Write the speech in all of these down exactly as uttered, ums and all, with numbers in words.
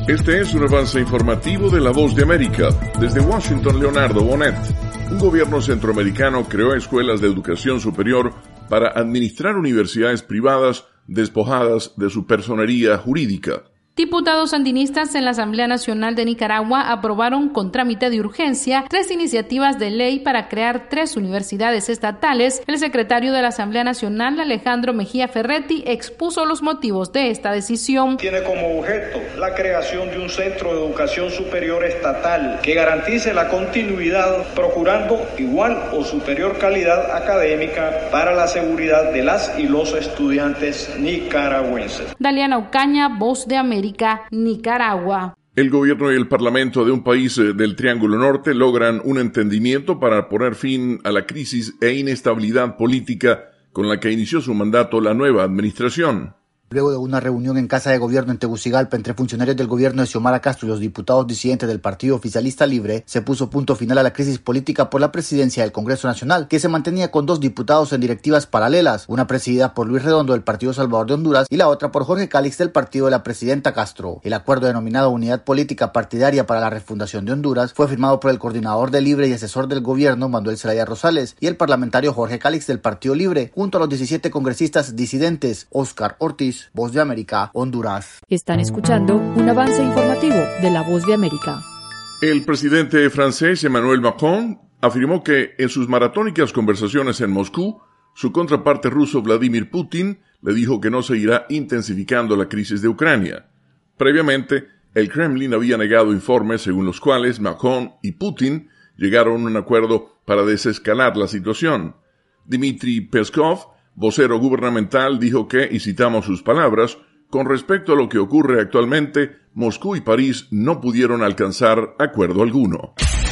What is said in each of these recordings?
Este es un avance informativo de La Voz de América. Desde Washington, Leonardo Bonet. Un gobierno centroamericano creó escuelas de educación superior para administrar universidades privadas despojadas de su personería jurídica. Diputados sandinistas en la Asamblea Nacional de Nicaragua aprobaron con trámite de urgencia tres iniciativas de ley para crear tres universidades estatales. El secretario de la Asamblea Nacional, Alejandro Mejía Ferretti, expuso los motivos de esta decisión. Tiene como objeto la creación de un centro de educación superior estatal que garantice la continuidad, procurando igual o superior calidad académica para la seguridad de las y los estudiantes nicaragüenses. Daliana Ocaña, Voz de América, Nicaragua. El gobierno y el parlamento de un país del Triángulo Norte logran un entendimiento para poner fin a la crisis e inestabilidad política con la que inició su mandato la nueva administración. Luego de una reunión en Casa de Gobierno en Tegucigalpa entre funcionarios del gobierno de Xiomara Castro y los diputados disidentes del Partido Oficialista Libre, se puso punto final a la crisis política por la presidencia del Congreso Nacional, que se mantenía con dos diputados en directivas paralelas, una presidida por Luis Redondo del Partido Salvador de Honduras y la otra por Jorge Calix del partido de la presidenta Castro. El acuerdo denominado Unidad Política Partidaria para la Refundación de Honduras fue firmado por el coordinador de Libre y asesor del gobierno Manuel Zelaya Rosales y el parlamentario Jorge Calix del Partido Libre, junto a los diecisiete congresistas disidentes. Oscar Ortiz, Voz de América, Honduras. Están escuchando un avance informativo de La Voz de América. El presidente francés Emmanuel Macron afirmó que en sus maratónicas conversaciones en Moscú, su contraparte ruso Vladimir Putin le dijo que no seguirá intensificando la crisis de Ucrania. Previamente, el Kremlin había negado informes según los cuales Macron y Putin llegaron a un acuerdo para desescalar la situación. Dmitry Peskov, vocero gubernamental, dijo que, y citamos sus palabras, con respecto a lo que ocurre actualmente, Moscú y París no pudieron alcanzar acuerdo alguno.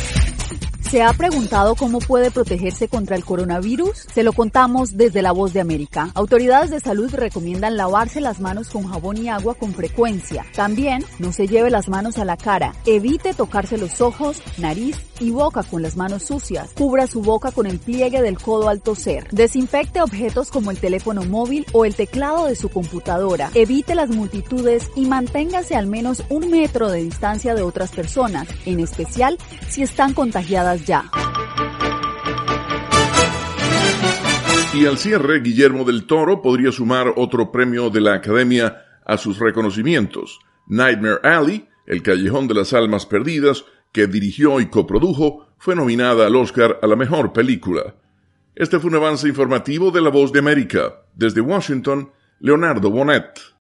¿Se ha preguntado cómo puede protegerse contra el coronavirus? Se lo contamos desde La Voz de América. Autoridades de salud recomiendan lavarse las manos con jabón y agua con frecuencia. También no se lleve las manos a la cara. Evite tocarse los ojos, nariz y boca con las manos sucias. Cubra su boca con el pliegue del codo al toser. Desinfecte objetos como el teléfono móvil o el teclado de su computadora. Evite las multitudes y manténgase al menos un metro de distancia de otras personas, en especial si están contagiadas ya. Y al cierre, Guillermo del Toro podría sumar otro premio de la Academia a sus reconocimientos. Nightmare Alley, El Callejón de las Almas Perdidas, que dirigió y coprodujo, fue nominada al Oscar a la mejor película. Este fue un avance informativo de La Voz de América. Desde Washington, Leonardo Bonet.